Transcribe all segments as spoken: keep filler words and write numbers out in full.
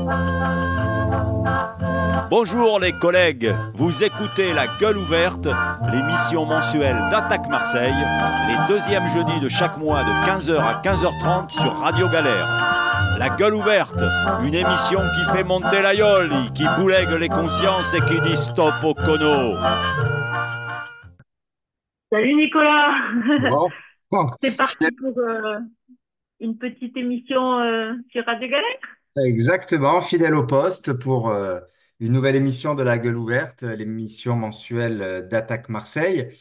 Bonjour les collègues, vous écoutez La Gueule Ouverte, l'émission mensuelle d'Attaque Marseille, les deuxièmes jeudis de chaque mois de quinze heures à quinze heures trente sur Radio Galère. La Gueule Ouverte, une émission qui fait monter la yoli, qui boulègue les consciences et qui dit stop au cono. Salut Nicolas. Bon. Bon. C'est parti pour euh, une petite émission euh, sur Radio Galère. Exactement, fidèle au poste pour euh, une nouvelle émission de La Gueule Ouverte, l'émission mensuelle euh, d'Attaque Marseille.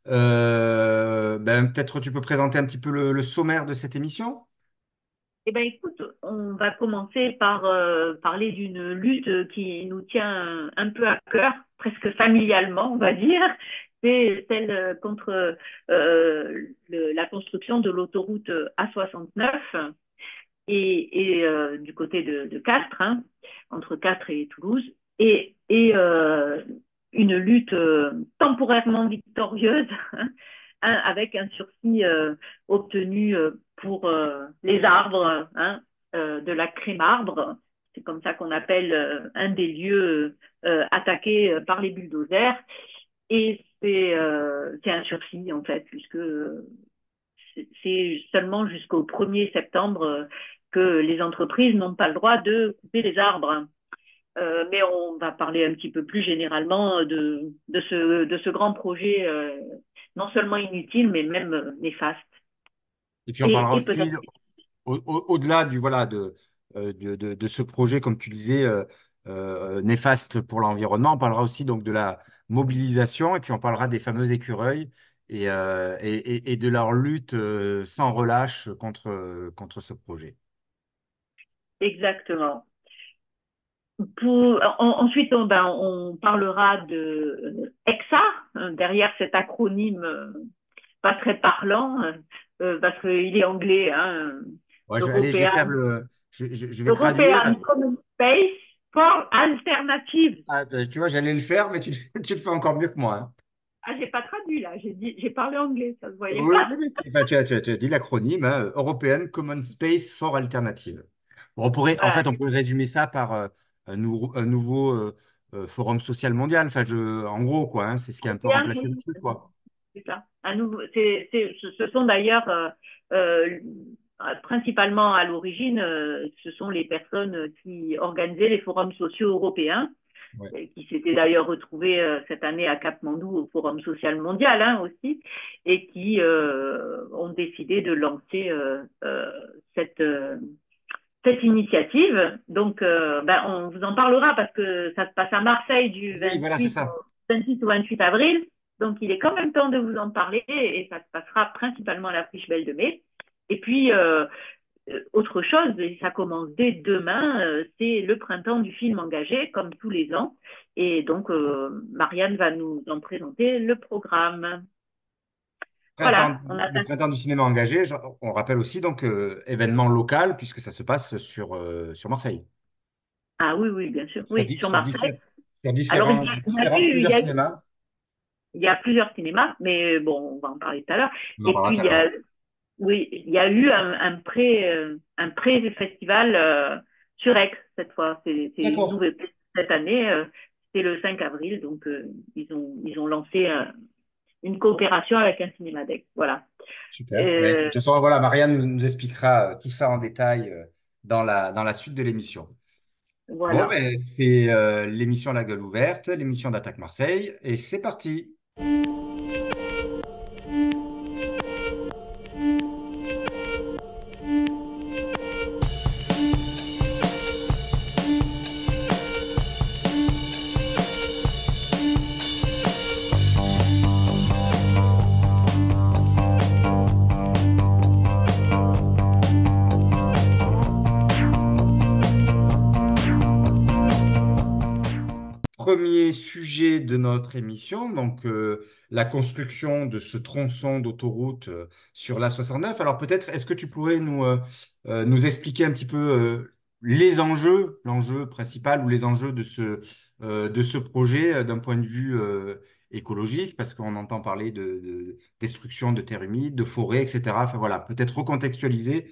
Euh, ben, peut-être tu peux présenter un petit peu le, le sommaire de cette émission? Eh ben écoute, on va commencer par euh, parler d'une lutte qui nous tient un peu à cœur, presque familialement, on va dire. C'est celle contre euh, le- la construction de l'autoroute A soixante-neuf et, et euh, du côté de, de Castres, hein, entre Castres et Toulouse, et, et euh, une lutte euh, temporairement victorieuse, hein, avec un sursis euh, obtenu euh, pour euh, les arbres, hein, euh, de la Crémarbre. C'est comme ça qu'on appelle euh, un des lieux euh, attaqués euh, par les bulldozers. Et c'est euh, c'est un sursis, en fait, puisque euh, c'est seulement jusqu'au premier septembre euh, que les entreprises n'ont pas le droit de couper les arbres. Euh, mais on va parler un petit peu plus généralement de, de, ce, de ce grand projet, euh, non seulement inutile, mais même euh, néfaste. Et puis on Et, parlera et peut-être aussi, au- au- au-delà du, voilà, de, euh, de, de- de ce projet, comme tu disais, euh, euh, néfaste pour l'environnement, on parlera aussi donc de la mobilisation et puis on parlera des fameux écureuils et, euh, et, et- et de leur lutte euh, sans relâche contre, contre ce projet. exactement. Pour, en, ensuite, on, ben, on parlera de EXA, hein, derrière cet acronyme euh, pas très parlant, euh, parce qu'il est anglais, hein, Ouais, je vais, allez, je vais européen. faire le, je, je- je vais traduire. European Common Space for Alternative. Ah, euh, tu vois, j'allais le faire, mais tu, tu le fais encore mieux que moi, hein. Ah, j'ai pas traduit là, j'ai dit, j'ai parlé anglais, ça se voyait Oui, pas. oui, c'est- enfin, tu as, tu as- tu as dit l'acronyme, hein, European Common Space for Alternative. Bon, on pourrait, en Voilà, fait, on pourrait résumer ça par euh, un, nou- un nouveau euh, euh, forum social mondial. Enfin, je, en gros, quoi, hein, c'est ce qui a un peu européen, remplacé le oui, truc, quoi. c'est ça. Un nouveau, c'est, c'est, ce ce sont d'ailleurs euh, euh, principalement à l'origine, euh, ce sont les personnes qui organisaient les forums sociaux européens, Ouais. euh, qui s'étaient d'ailleurs retrouvés euh, cette année à Katmandou au Forum social mondial, hein, aussi, et qui euh, ont décidé de lancer euh, euh, cette, euh, cette initiative. Donc, euh, ben, on vous en parlera parce que ça se passe à Marseille du Oui, voilà, c'est vingt-huit ça. au, vingt-six au vingt-huit avril. Donc, il est quand même temps de vous en parler et ça se passera principalement à la Friche Belle de Mai. Et puis, euh, autre chose, et ça commence dès demain, euh, c'est le printemps du film engagé, comme tous les ans. Et donc, euh, Marianne va nous en présenter le programme. Printemps, Voilà, on a... le printemps du cinéma engagé, je- on rappelle aussi, donc, euh, événement local, puisque ça se passe sur, euh, sur Marseille, Ah oui, oui, bien sûr, sur, oui, di- sur sur, Marseille. diffé- sur Alors, il y différents, a, il y a différents, eu, il plusieurs y a eu cinémas. il y a plusieurs cinémas, mais bon, on va en parler tout à l'heure. On en Et parlera puis, tout à il y l'heure. a, oui, il y a eu un, un pré, euh, un pré-festival euh, sur Aix cette fois. C'est c'est une D'accord. nouvelle cette année. Euh, c'est le cinq avril, donc euh, ils ont ils ont lancé euh, une coopération avec un cinéma d'Aix. Voilà. Super. Ben, de Euh, toute façon, voilà, Marianne nous, nous expliquera euh, tout ça en détail euh, dans la, dans la suite de l'émission. Bon, voilà. ben, c'est euh, l'émission La Gueule Ouverte, l'émission d'Attaque Marseille, et c'est parti. Premier sujet de notre émission, donc euh, la construction de ce tronçon d'autoroute euh, sur l'A soixante-neuf. Alors peut-être, est-ce que tu pourrais nous, euh, euh, nous expliquer un petit peu euh, les enjeux, l'enjeu principal ou les enjeux de ce, euh, de ce projet euh, d'un point de vue euh, écologique, parce qu'on entend parler de, de destruction de terres humides, de forêts, et cetera. Enfin voilà, peut-être recontextualiser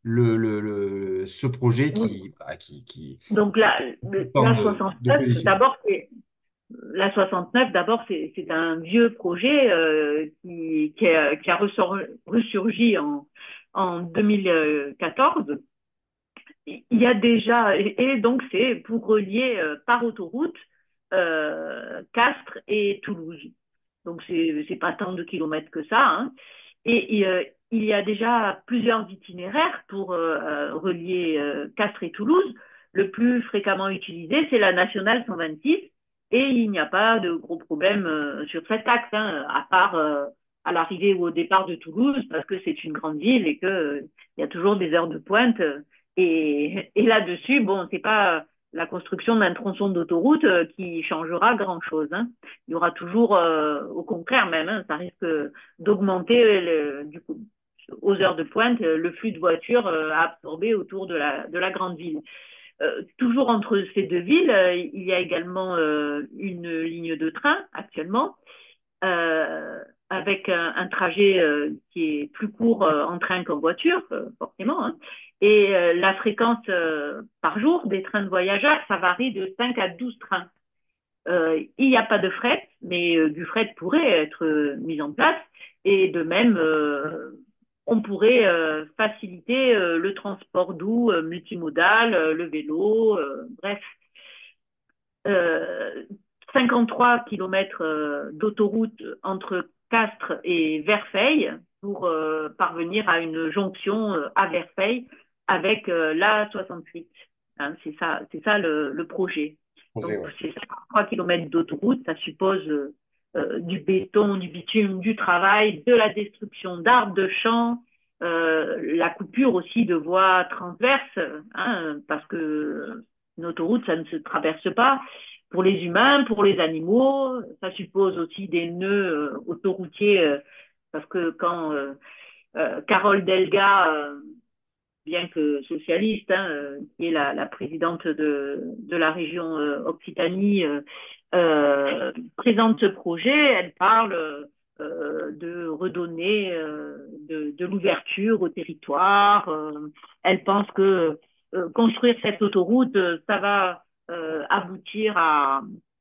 le, le, le- ce projet Oui. qui, bah, qui, qui, Donc la, qui le- tente la de- soixante-neuf, d'opposition. d'abord, c'est la soixante-neuf, d'abord, c'est c'est un vieux projet euh, qui, qui a, qui a ressor- ressurgi en, en deux mille quatorze. Il y a déjà, et, et donc c'est pour relier euh, par autoroute euh, Castres et Toulouse. Donc c'est c'est pas tant de kilomètres que ça, hein. Et, et, euh, il y a déjà plusieurs itinéraires pour euh, euh, relier euh, Castres et Toulouse. Le plus fréquemment utilisé, c'est la nationale cent vingt-six, et il n'y a pas de gros problème euh, sur cet axe, hein, à part euh, à l'arrivée ou au départ de Toulouse, parce que c'est une grande ville et que euh, il y a toujours des heures de pointe. Et, et là-dessus, bon, c'est pas la construction d'un tronçon d'autoroute euh, qui changera grand-chose, hein. Il y aura toujours, euh, au contraire même, hein, ça risque d'augmenter le, du coup, aux heures de pointe le flux de voitures euh, à absorber autour de la, de la grande ville. Euh, toujours entre ces deux villes, euh, il y a également euh, une ligne de train actuellement, euh, avec un, un trajet euh, qui est plus court euh, en train qu'en voiture, euh, forcément, hein. Et euh, la fréquence euh, par jour des trains de voyageurs, ça varie de cinq à douze trains. Euh, il n'y a pas de fret, mais euh, du fret pourrait être euh, mis en place. Et de même, euh, on pourrait euh, faciliter euh, le transport doux, euh, multimodal, euh, le vélo, euh, bref. Euh, cinquante-trois kilomètres euh, d'autoroute entre Castres et Verfeil pour euh, parvenir à une jonction euh, à Verfeil avec euh, l'A soixante-huit. Hein, c'est ça, c'est ça le, le projet. Projet, Donc, ouais. c'est cinquante-trois kilomètres d'autoroute, ça suppose euh, euh, du béton, du bitume, du travail, de la destruction d'arbres, de champs, euh, la coupure aussi de voies transverses, hein, parce que une autoroute, ça ne se traverse pas. Pour les humains, pour les animaux, ça suppose aussi des nœuds euh, autoroutiers, euh, parce que quand euh, euh, Carole Delga, euh, bien que socialiste, hein, euh, qui est la, la présidente de, de la région euh, Occitanie, euh, euh, présente ce projet, elle parle euh, de redonner euh, de, de l'ouverture au territoire. Euh, elle pense que euh, construire cette autoroute, ça va euh, aboutir à,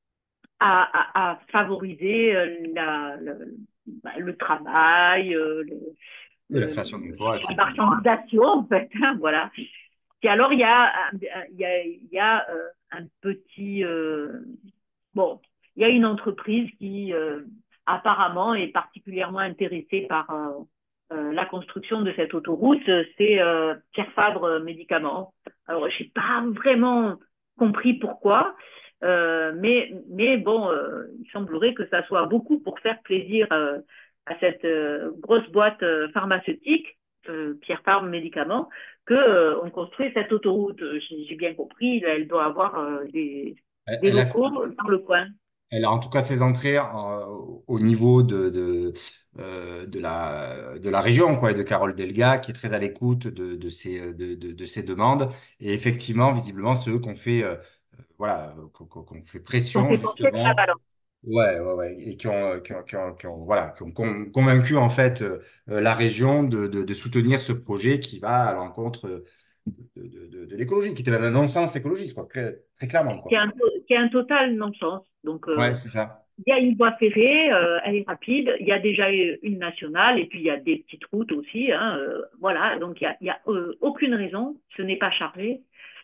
à, à, à favoriser la, le, bah, le travail, euh, le, Et la le, création d'emplois, la et cetera. marchandisation, en fait, hein, voilà. Et alors, il y a, il y a, il y a euh, un petit... Euh, bon, il y a une entreprise qui, euh, apparemment, est particulièrement intéressée par euh, euh, la construction de cette autoroute. C'est euh, Pierre Fabre Médicaments. Alors, je n'ai pas vraiment compris pourquoi, euh, mais, mais bon, euh, il semblerait que ça soit beaucoup pour faire plaisir euh, à cette euh, grosse boîte euh, pharmaceutique, euh, Pierre Fabre Médicaments, que euh, on construit cette autoroute. J'ai bien compris, elle doit avoir euh, des, Elle, des elle a, locaux dans le coin. elle a en tout cas ses entrées euh, au niveau de, de, euh, de la, de la région, quoi, et de Carole Delga, qui est très à l'écoute de, de ces, de, de, de ces demandes. Et effectivement, visiblement, c'est eux qu'on fait, euh, voilà, qu'on qu'on- qu'on fait On pression, fait pencher la justement. balance. Ouais, ouais, ouais, et qui ont, qui ont, qui ont, qui ont- voilà, qui ont con- convaincu en fait euh, euh, la région de, de, de soutenir ce projet qui va à l'encontre de, de, de, de l'écologie, qui était même un non-sens écologiste, quoi, très, très clairement, Qui quoi. est un, qui est un total non-sens. Donc, Ouais, euh, c'est ça. il y a une voie ferrée, euh, elle est rapide. Il y a déjà une nationale et puis il y a des petites routes aussi, hein, euh, voilà, donc il n'y a, il y a euh, aucune raison. Ce n'est pas chargé.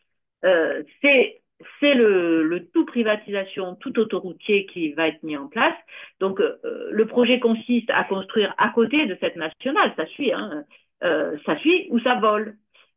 Euh, c'est c'est le, le tout privatisation, tout autoroutier qui va être mis en place. Donc, euh, le projet consiste à construire à côté de cette nationale, ça suit, hein, euh, ça suit ou ça vole.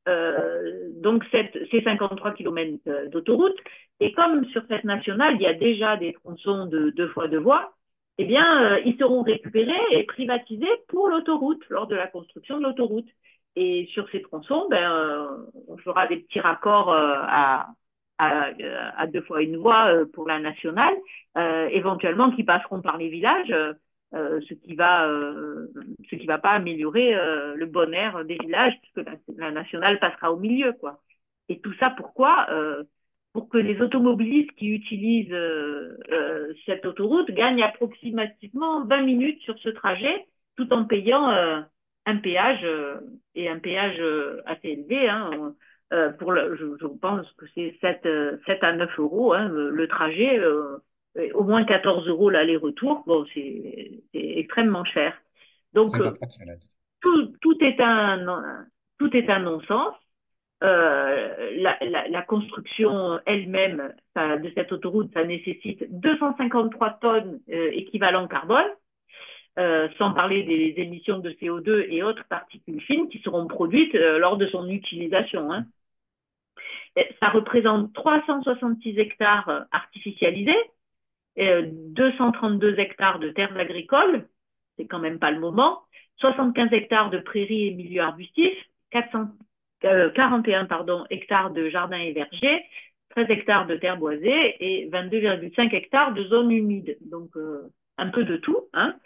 Euh, donc, cette, ces cinquante-trois kilomètres d'autoroute, et comme sur cette nationale, il y a déjà des tronçons de deux fois deux voies, eh bien, euh, ils seront récupérés et privatisés pour l'autoroute, lors de la construction de l'autoroute. Et sur ces tronçons, ben, euh, on fera des petits raccords euh, à, à, à, deux fois une voie euh, pour la nationale, euh, éventuellement qui passeront par les villages, euh, ce qui va, euh, ce qui va pas améliorer euh, le bon air des villages, puisque la, la, nationale passera au milieu, quoi. Et tout ça, pourquoi euh, pour que les automobilistes qui utilisent euh, euh, cette autoroute gagnent approximativement vingt minutes sur ce trajet, tout en payant euh, un péage euh, et un péage euh, assez élevé. Hein, euh, pour le, je, je pense que c'est sept, euh, sept à neuf euros hein, le, le trajet, euh, au moins quatorze euros l'aller-retour. Bon, c'est extrêmement cher. Donc, C'est pas euh, proportionnel. tout, tout est un, tout est un non-sens. Euh, la, la, la, construction elle-même de cette autoroute, ça nécessite deux cent cinquante-trois tonnes euh, équivalent carbone, euh, sans parler des émissions de C O deux et autres particules fines qui seront produites euh, lors de son utilisation. Hein. Ça représente trois cent soixante-six hectares artificialisés, euh, deux cent trente-deux hectares de terres agricoles, c'est quand même pas le moment, soixante-quinze hectares de prairies et milieux arbustifs, quatre cent quarante et un pardon, hectares de jardins et vergers, treize hectares de terres boisées et vingt-deux virgule cinq hectares de zones humides. Donc, euh, un peu de tout. Hein.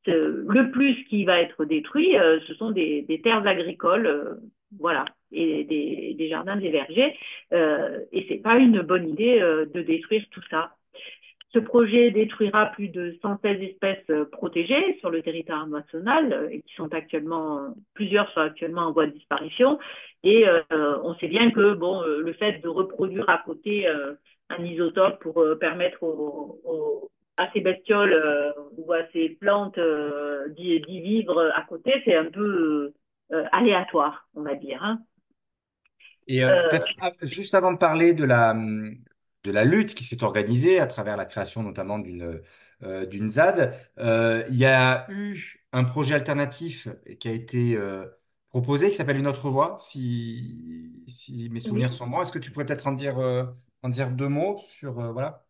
Le plus qui va être détruit, euh, ce sont des, des terres agricoles, euh, voilà, et des, des, jardins, des vergers. Euh, et c'est pas une bonne idée euh, de détruire tout ça. Ce projet détruira plus de cent seize espèces protégées sur le territoire national et qui sont actuellement, plusieurs sont actuellement en voie de disparition. Et euh, on sait bien que bon, le fait de reproduire à côté euh, un isotope pour euh, permettre aux, aux, à ces bestioles euh, ou à ces plantes euh, d'y vivre à côté, c'est un peu euh, aléatoire, on va dire. Hein. Et euh, Euh, peut-être ah, juste avant de parler de la, hum, de la lutte qui s'est organisée à travers la création notamment d'une euh, d'une Z A D, euh, il y a eu un projet alternatif qui a été euh, proposé qui s'appelle Une autre voie, si, si mes oui. souvenirs sont bons. Est-ce que tu pourrais peut-être en dire, euh, en dire deux mots sur... euh, voilà.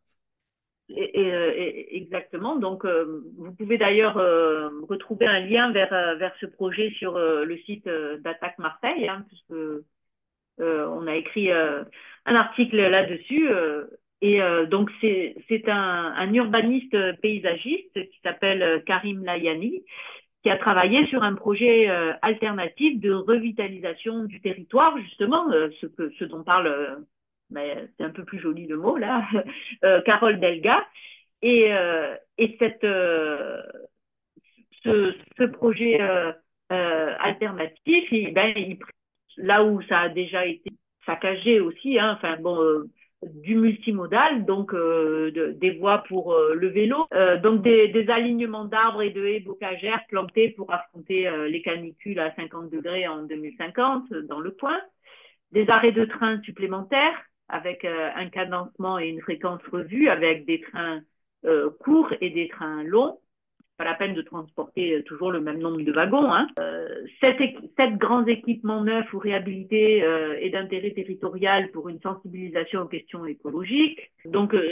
Et, et, exactement. Donc, euh, vous pouvez d'ailleurs euh, retrouver un lien vers, euh, vers ce projet sur euh, le site euh, d'Attaque Marseille, hein, puisque euh, on a écrit euh, un article là-dessus. Euh, et euh, donc, c'est un, un urbaniste paysagiste qui s'appelle euh, Karim Layani, qui a travaillé sur un projet euh, alternatif de revitalisation du territoire, justement, euh, ce, que, ce dont parle, euh, ben, c'est un peu plus joli le mot là, euh, Carole Delga. Et, euh, et cette, euh, ce, ce projet euh, euh, alternatif, il, ben, il, là où ça a déjà été saccagé aussi, hein, enfin bon, euh, du multimodal, donc euh, de, des voies pour euh, le vélo, euh, donc des, des alignements d'arbres et de haies bocagères plantés pour affronter euh, les canicules à cinquante degrés en deux mille cinquante dans le coin, des arrêts de train supplémentaires avec euh, un cadencement et une fréquence revue avec des trains euh, courts et des trains longs. Pas la peine de transporter toujours le même nombre de wagons. Hein. Euh, sept, sept grands équipements neufs ou réhabilités euh, et d'intérêt territorial pour une sensibilisation aux questions écologiques. Donc, euh,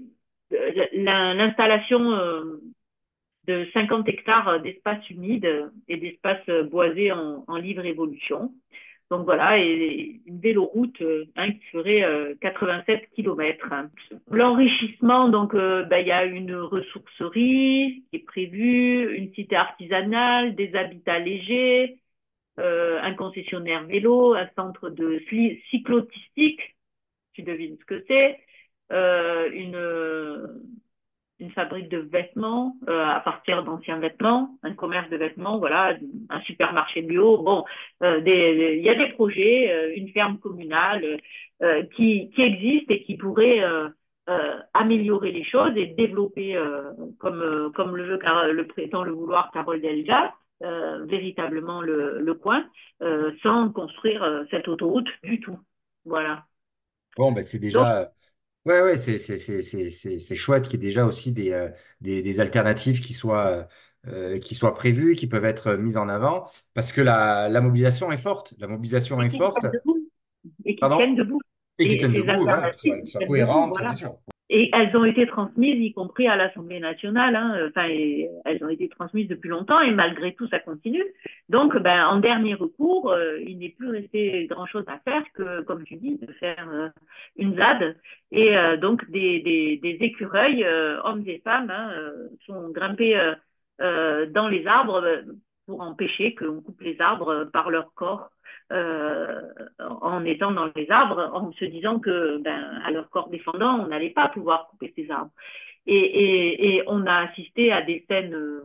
l'installation euh, de cinquante hectares d'espaces humides et d'espaces boisés en, en libre évolution. Donc voilà, et une véloroute hein, qui ferait euh, quatre-vingt-sept kilomètres. L'enrichissement, donc euh, ben, il y a une ressourcerie qui est prévue, une cité artisanale, des habitats légers, euh, un concessionnaire vélo, un centre de cyclotistique, tu devines ce que c'est, euh, une une fabrique de vêtements euh, à partir d'anciens vêtements, un commerce de vêtements, voilà, un supermarché bio. Bon, euh, des, il y a des projets, euh, une ferme communale euh, qui, qui existent et qui pourraient euh, euh, améliorer les choses et développer, euh, comme, euh, comme le veut, le prétend le vouloir Carole Delga, euh, véritablement le, le coin, euh, sans construire euh, cette autoroute du tout. Voilà. Bon, ben, c'est Donc, déjà... Ouais, ouais, c'est c'est- c'est- c'est- c'est- c'est chouette qu'il y ait déjà aussi des, euh, des, des alternatives qui soient, euh, qui soient prévues, qui peuvent être mises en avant, parce que la, la mobilisation est forte. La mobilisation et est qui forte. tiennent debout. Et qui tiennent Pardon? debout. Et qui Et tiennent ces debout, voilà, qui alternatives soient, qui qui soient tiennent debout, cohérentes, bien voilà. sûr. Et elles ont été transmises, y compris à l'Assemblée nationale. Hein. Enfin, et elles ont été transmises depuis longtemps et malgré tout, ça continue. Donc, ben, en dernier recours, euh, il n'est plus resté grand-chose à faire que, comme tu dis, de faire euh, une Z A D. Et euh, donc, des, des, des écureuils, euh, hommes et femmes, hein, euh, sont grimpés euh, euh, dans les arbres euh, pour empêcher qu'on coupe les arbres par leur corps. Euh, en étant dans les arbres, en se disant que, ben, à leur corps défendant, on n'allait pas pouvoir couper ces arbres. Et, et, et on a assisté à des scènes euh,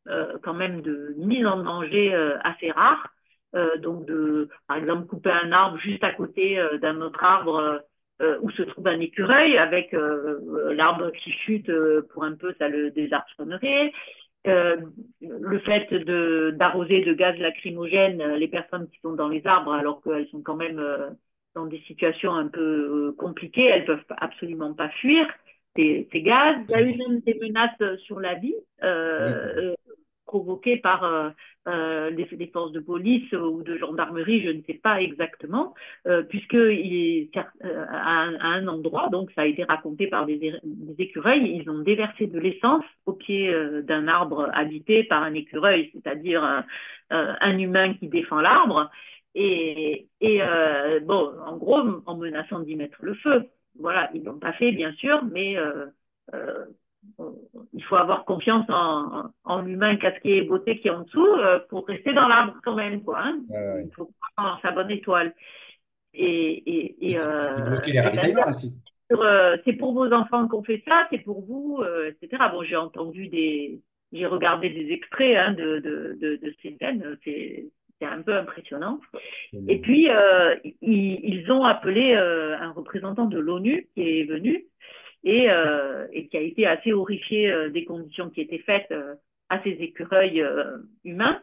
euh, quand même de mise en danger euh, assez rares. Euh, donc, de, par exemple, couper un arbre juste à côté euh, d'un autre arbre euh, où se trouve un écureuil avec euh, l'arbre qui chute euh, pour un peu, ça le désarçonnerait. Euh, le fait de d'arroser de gaz lacrymogène les personnes qui sont dans les arbres alors qu'elles sont quand même euh, dans des situations un peu euh, compliquées, elles peuvent absolument pas fuir ces, ces gaz. Il y a eu même des menaces sur la vie Oui. euh, euh, provoquées par euh, euh, les, les forces de police ou de gendarmerie, je ne sais pas exactement, euh, puisque il est euh, à, un, à un endroit, donc ça a été raconté par des, des écureuils, ils ont déversé de l'essence au pied euh, d'un arbre habité par un écureuil, c'est-à-dire un, euh, un humain qui défend l'arbre, et, et euh, bon, en gros, en menaçant d'y mettre le feu. Voilà, ils l'ont pas fait, bien sûr, mais euh, euh, il faut avoir confiance en, en l'humain casqué et beauté qui est en dessous euh, pour rester dans l'arbre quand même, quoi. Hein. Ouais, ouais. Il faut prendre sa bonne étoile. Et, et, Et, et, qui- et euh, bloquer les et ben, ravitaillements aussi. euh, c'est pour vos enfants qu'on fait ça, c'est pour vous, euh, et cetera. Bon, j'ai entendu des, j'ai regardé des extraits hein, de, de, de, de ces scènes, c'est, c'est un peu impressionnant. Et puis, euh, ils, ils ont appelé euh, un représentant de l'ONU qui est venu et, euh, et qui a été assez horrifié euh, des conditions qui étaient faites euh, à ces écureuils euh, humains.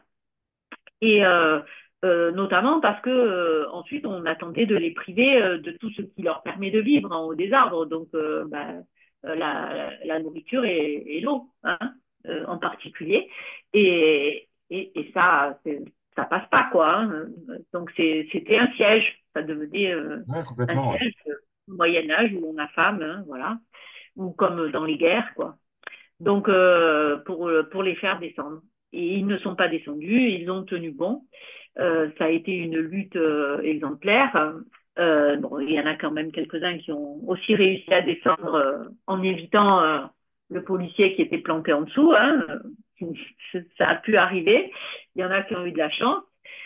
Et euh, euh, notamment parce que euh, ensuite on a tenté de les priver euh, de tout ce qui leur permet de vivre en haut des arbres, donc euh, bah, euh, la, la nourriture et, et l'eau hein, euh, en particulier. Et, et, et ça, ça passe pas quoi. Hein. Donc c'était un siège, ça devenait euh, Ouais, un complètement. Ouais. siège euh, au Moyen Âge où on a femme, hein, voilà, ou comme dans les guerres quoi. Donc euh, pour pour les faire descendre. Et ils ne sont pas descendus, ils ont tenu bon. Euh, ça a été une lutte euh, exemplaire. Euh, bon, il y en a quand même quelques-uns qui ont aussi réussi à descendre euh, en évitant euh, le policier qui était planqué en dessous. Hein. Ça a pu arriver. Il y en a qui ont eu de la chance.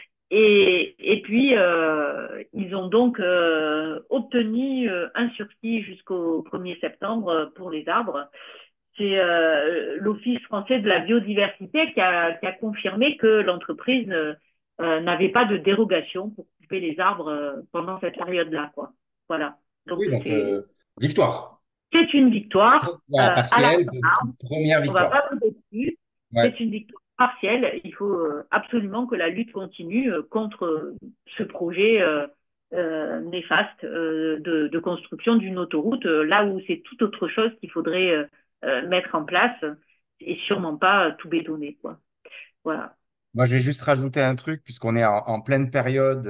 Et, et puis, euh, ils ont donc euh, obtenu euh, un sursis jusqu'au premier septembre pour les arbres. C'est euh, l'Office français de la biodiversité qui a, qui a confirmé que l'entreprise euh, euh, n'avait pas de dérogation pour couper les arbres euh, pendant cette période-là, quoi. Voilà. Donc Oui, donc c'est euh, victoire. c'est une victoire Voilà, euh, à la partielle, première on va victoire. pas vous dessus. Ouais. C'est une victoire partielle. Il faut euh, absolument que la lutte continue euh, contre euh, ce projet euh, euh, néfaste euh, de, de, construction d'une autoroute, euh, là où c'est tout autre chose qu'il faudrait euh, euh, mettre en place et sûrement pas euh, tout bétonner, quoi. Voilà. Moi, je vais juste rajouter un truc, puisqu'on est en, en pleine période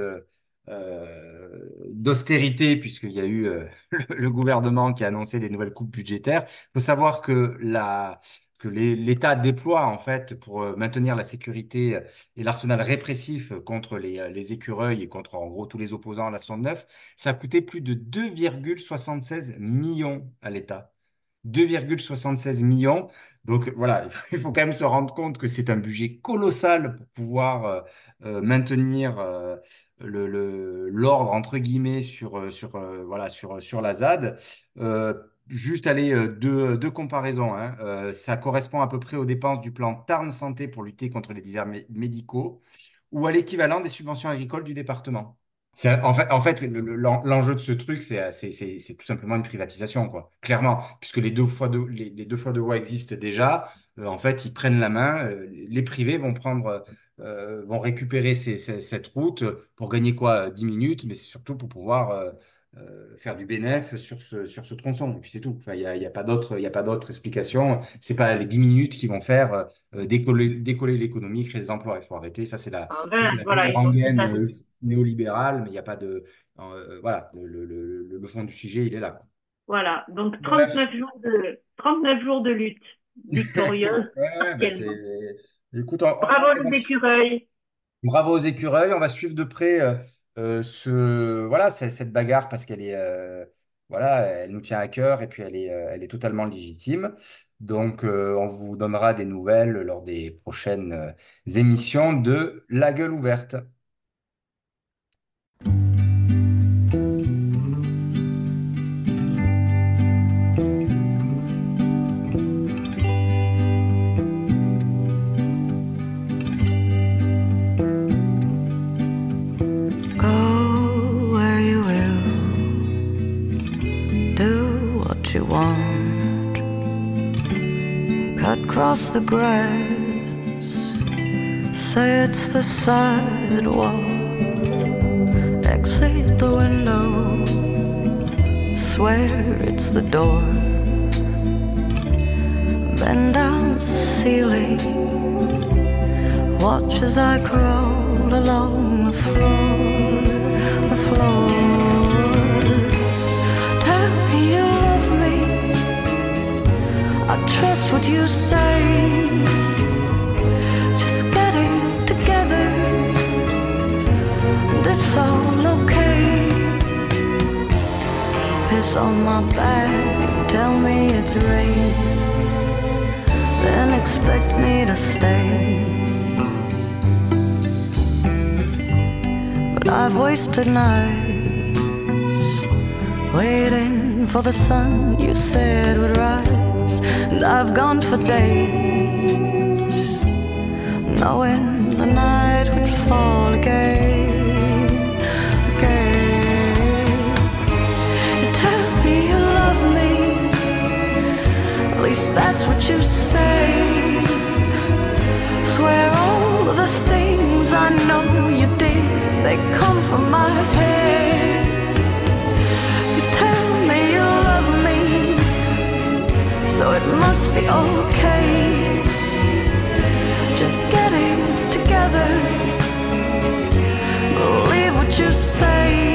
euh, d'austérité, puisqu'il y a eu euh, le, le gouvernement qui a annoncé des nouvelles coupes budgétaires. Il faut savoir que la, que les- l'État déploie, en fait, pour euh, maintenir la sécurité et l'arsenal répressif contre les, euh, les écureuils et contre, en gros, tous les opposants à la soixante-neuf, ça a coûté plus de deux virgule soixante-seize millions à l'État. deux virgule soixante-seize millions. Donc voilà, il faut, il faut quand même se rendre compte que c'est un budget colossal pour pouvoir euh, euh, maintenir euh, le, le- l'ordre entre guillemets sur, euh, sur, euh, voilà, sur, sur la ZAD. Euh, juste aller euh, deux, deux comparaisons. Hein. Euh, ça correspond à peu près aux dépenses du plan Tarn Santé pour lutter contre les déserts mé- médicaux ou à l'équivalent des subventions agricoles du département. C'est, en fait, en fait, le- le- l'en- l'enjeu de ce truc, c'est, c'est, c'est, c'est tout simplement une privatisation, quoi. Clairement, puisque les deux fois de, les, les deux fois de voies existent déjà. Euh, en fait, ils prennent la main. Euh, les privés vont prendre, euh, vont récupérer ces- ces- cette route pour gagner quoi? Dix minutes, mais c'est surtout pour pouvoir euh, euh, faire du bénéfice sur ce, sur ce tronçon. Et puis c'est tout. Enfin, il n'y a, il y a pas d'autre, il y a pas d'autre explication. C'est pas les dix minutes qui vont faire euh, décoller, décoller l'économie, créer des emplois. Il faut arrêter. Ça, c'est la, ça, c'est Enfin, la voilà, vieille ils ont tout rengaine à euh, néolibérale, mais il n'y a pas de. Euh, voilà, le, le, le, le fond du sujet, il est là. Voilà. Donc Bref. trente-neuf jours de trente-neuf jours de lutte victorieuse Ouais, bah partiellement. c'est. Écoute, on, on- Bravo on va les su- écureuils. bravo aux écureuils, on va suivre de près euh, euh, ce, voilà, c'est- cette bagarre parce qu'elle est, euh, voilà, elle nous tient à cœur et puis elle est, euh, elle est totalement légitime. Donc, euh, on vous donnera des nouvelles lors des prochaines euh, émissions de La Gueule ouverte. you want. Cut across the grass, say it's the sidewalk. Exit the window, swear it's the door. Bend down the ceiling, watch as I crawl along the floor, the floor. Tell me you love me, I trust what you say. Just get it together, and it's all okay. Piss on my back, tell me it's rain, then expect me to stay. But I've wasted nights waiting for the sun you said would rise, and I've gone for days knowing the night would fall again, again. You tell me you love me, at least that's what you say. Swear all the things I know you did, they come from my head. You tell me you love me, so it must be okay. Just get it together, believe what you say.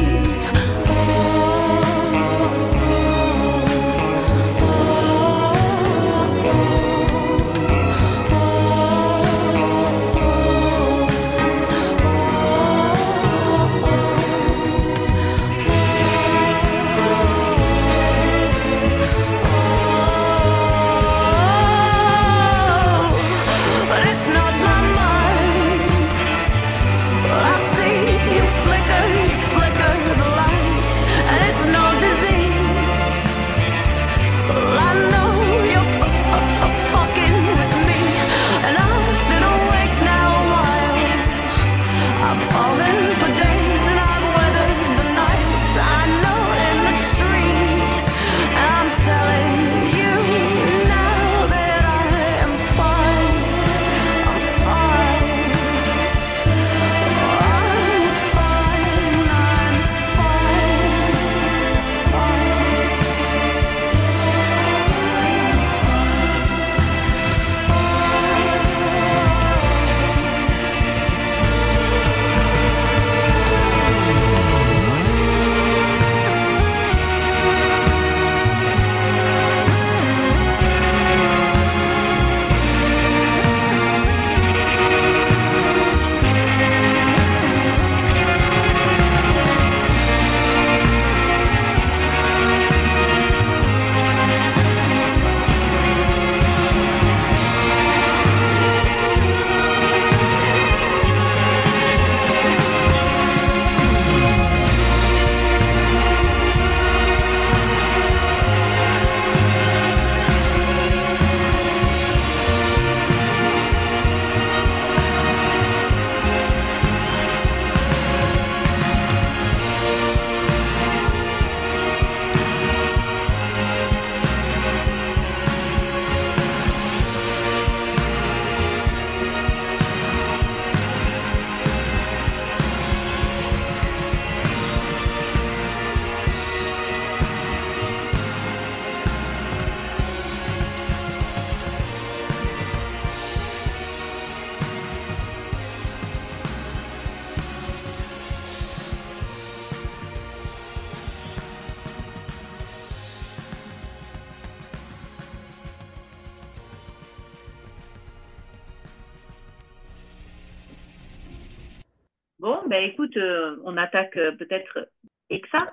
Bon, ben écoute, euh, on attaque euh, peut-être Exa.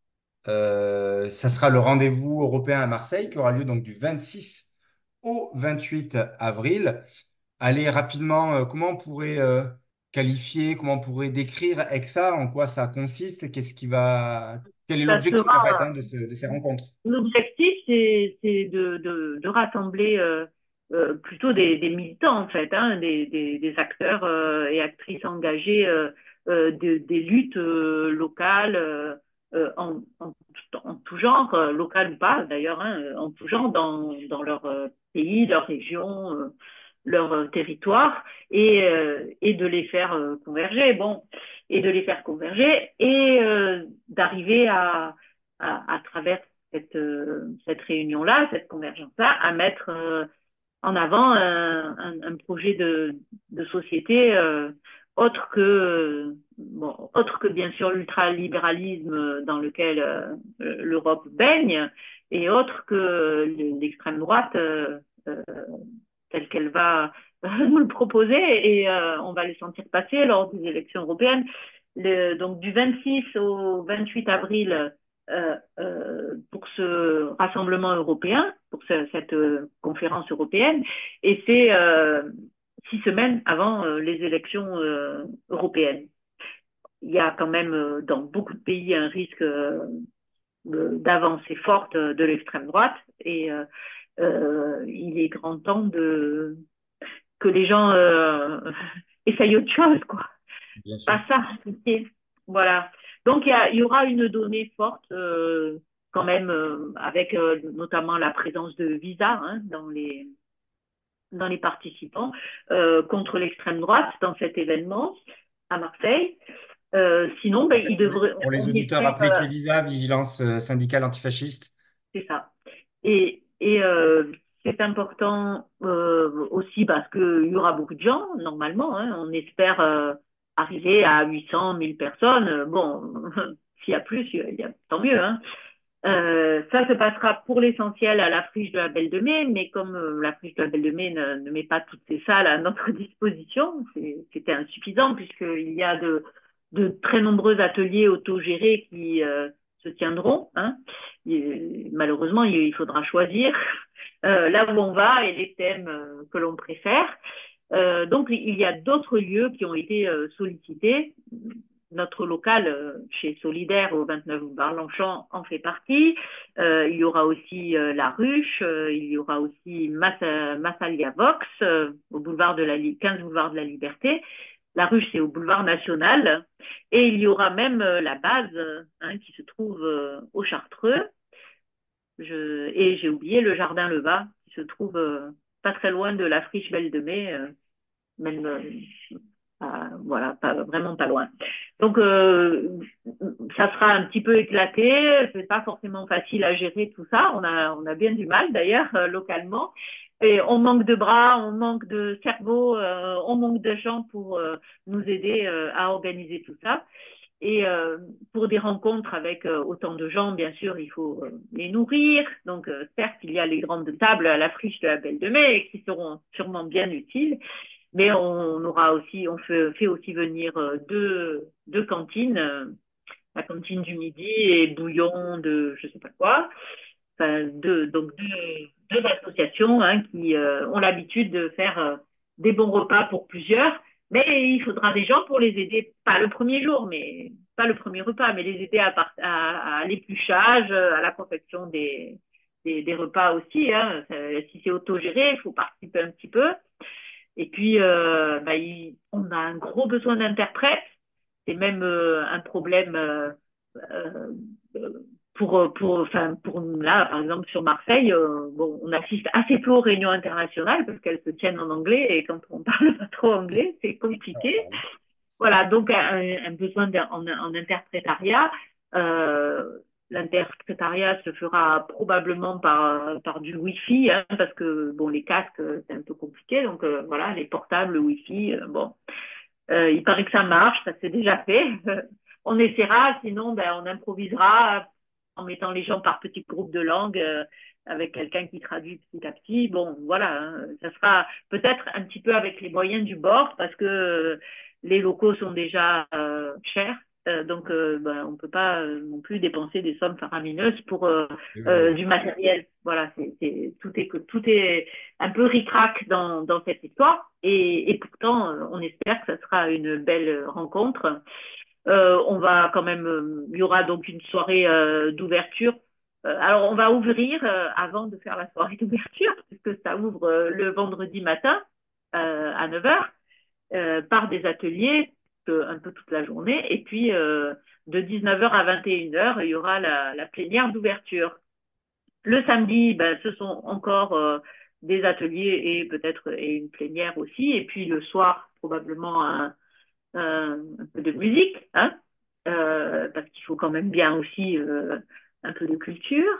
Euh, ça sera le rendez-vous européen à Marseille qui aura lieu donc du vingt-six au vingt-huit avril. Allez, rapidement, euh, comment on pourrait euh, qualifier, comment on pourrait décrire Exa, en quoi ça consiste, qu'est-ce qui va, quel est Ça l'objectif en fait sera hein, de, ce- de ces rencontres? L'objectif, c'est c'est de, de, de rassembler euh, euh, plutôt des, des militants, en fait, hein, des, des, des acteurs euh, et actrices engagés euh, euh, de- des luttes euh, locales, euh, euh, en, en, en tout genre, euh, local ou pas d'ailleurs, hein, en tout genre dans, dans leur euh, pays, leur région, euh, leur euh, territoire, et, euh, et de les faire euh, converger, bon, et de les faire converger, et euh, d'arriver à, à, à travers cette, euh, cette réunion-là, cette convergence-là, à mettre euh, en avant un, un, un projet de, de société euh, autre que bon, autre que bien sûr l'ultralibéralisme dans lequel euh, l'Europe baigne et autre que l'extrême droite euh, euh, telle qu'elle va nous le proposer et euh, on va le sentir passer lors des élections européennes. Le, donc du vingt-six au vingt-huit avril euh, euh, pour ce rassemblement européen, pour ce, cette euh, conférence européenne, et c'est euh, six semaines avant euh, les élections euh, européennes. Il y a quand même euh, dans beaucoup de pays un risque euh, d'avancée forte de l'extrême droite et euh, euh, il est grand temps de que les gens euh, essayent autre chose, quoi. Bien sûr. Pas ça, okay. Voilà. Donc, il y, a, il y aura une donnée forte, euh, quand même, euh, avec euh, notamment la présence de visas hein, dans, les, dans les participants, euh, contre l'extrême droite dans cet événement à Marseille. Euh, sinon, ben, En fait, il pour les, devrait, pour les on auditeurs, espère, appliquer euh, les visas, vigilance euh, syndicale antifasciste. c'est ça. Et, et euh, c'est important euh, aussi parce qu'il y aura beaucoup de gens, normalement. Hein, on espère euh, arriver à huit cents, mille personnes. Bon, s'il y a plus, il y a, tant mieux. Hein. Euh, ça se passera pour l'essentiel à la friche de la Belle de Mai, mais comme euh, la friche de la Belle de Mai ne, ne met pas toutes ces salles à notre disposition, c'était insuffisant puisqu'il y a de, de très nombreux ateliers autogérés qui euh, se tiendront. Hein. Et, malheureusement, il, il faudra choisir euh, là où on va et les thèmes euh, que l'on préfère. Euh, donc, il y a d'autres lieux qui ont été euh, sollicités. Notre local euh, chez Solidaire au vingt-neuf boulevard Longchamp en fait partie. Euh, il y aura aussi euh, La Ruche, euh, il y aura aussi Massa, Massalia Vox euh, au boulevard de la quinze boulevard de la Liberté. La Ruche, c'est au boulevard National. Et il y aura même euh, la base hein, qui se trouve euh, au Chartreux. Je, et j'ai oublié le jardin Levat qui se trouve euh, pas très loin de la friche Belle de Mai, euh, même euh, ah, voilà, pas, vraiment pas loin. Donc, euh, ça sera un petit peu éclaté. C'est pas forcément facile à gérer tout ça. On a, on a bien du mal d'ailleurs euh, localement. Et on manque de bras, on manque de cerveau, euh, on manque de gens pour euh, nous aider euh, à organiser tout ça. Et euh, pour des rencontres avec euh, autant de gens, bien sûr, il faut euh, les nourrir. Donc, euh, certes, il y a les grandes tables à la friche de la Belle de Mai qui seront sûrement bien utiles. Mais on aura aussi, on fait, fait aussi venir euh, deux, deux cantines, euh, la cantine du midi et bouillon de je sais pas quoi. Enfin, deux, donc deux, deux associations hein, qui euh, ont l'habitude de faire euh, des bons repas pour plusieurs. Mais il faudra des gens pour les aider, pas le premier jour, mais pas le premier repas, mais les aider à, part, à, à l'épluchage, à la confection des, des, des repas aussi. Hein. Si c'est autogéré, il faut participer un petit peu. Et puis, euh, bah, il, on a un gros besoin d'interprètes. C'est même euh, un problème euh, euh, pour, pour, enfin, pour là, par exemple, sur Marseille, euh, bon, on assiste assez peu aux réunions internationales parce qu'elles se tiennent en anglais et quand on parle pas trop anglais, c'est compliqué. Voilà, donc un, un besoin en, en interprétariat. Euh, L'interprétariat se fera probablement par, par du Wi-Fi, hein, parce que bon, les casques, c'est un peu compliqué. Donc euh, voilà, les portables, le Wi-Fi, euh, bon. Euh, il paraît que ça marche, ça s'est déjà fait. On essaiera, sinon ben, on improvisera en mettant les gens par petits groupes de langue euh, avec quelqu'un qui traduit petit à petit. Bon, voilà, hein, ça sera peut-être un petit peu avec les moyens du bord parce que euh, les locaux sont déjà euh, chers. Euh, donc, euh, ben, on ne peut pas euh, non plus dépenser des sommes faramineuses pour euh, euh, du matériel. Voilà, c'est, c'est, tout, est, tout est un peu ric-rac dans, dans cette histoire. Et, et pourtant, on espère que ça sera une belle rencontre. Euh, on va quand même, euh, il y aura donc une soirée euh, d'ouverture. Euh, alors, on va ouvrir euh, avant de faire la soirée d'ouverture, puisque ça ouvre euh, le vendredi matin euh, à neuf heures euh, par des ateliers un peu toute la journée. Et puis, euh, de dix-neuf heures à vingt et une heures, il y aura la, la plénière d'ouverture. Le samedi, ben, ce sont encore euh, des ateliers et peut-être et une plénière aussi. Et puis le soir, probablement un, un, un peu de musique, hein, euh, parce qu'il faut quand même bien aussi euh, un peu de culture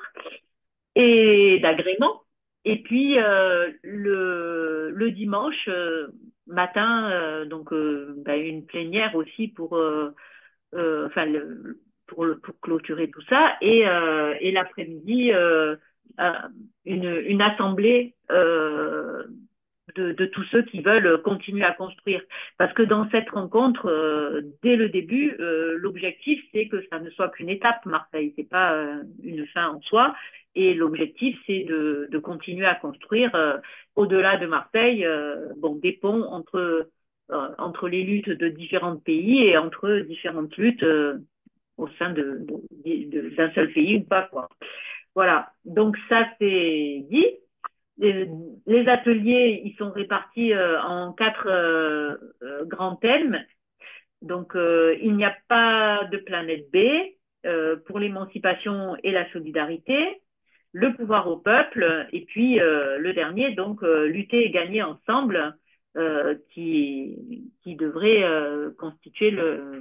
et d'agrément. Et puis euh, le, le dimanche euh, matin, euh, donc euh, ben, une plénière aussi pour, euh, euh, enfin, le, pour, le, pour clôturer tout ça. Et, euh, et l'après-midi, euh, euh, une, une assemblée euh, de, de tous ceux qui veulent continuer à construire. Parce que dans cette rencontre, euh, dès le début, euh, l'objectif, c'est que ça ne soit qu'une étape, Marseille. C'est pas euh, une fin en soi. Et l'objectif, c'est de, de continuer à construire euh, au-delà de Marseille, euh, bon, des ponts entre, euh, entre les luttes de différents pays et entre différentes luttes euh, au sein de, de, de, d'un seul pays ou pas, quoi. Voilà. Donc ça, c'est dit. Les, les ateliers, ils sont répartis euh, en quatre euh, euh, grands thèmes. Donc, euh, il n'y a pas de planète B euh, pour l'émancipation et la solidarité, le pouvoir au peuple, et puis euh, le dernier, donc, euh, lutter et gagner ensemble, euh, qui, qui devrait euh, constituer le,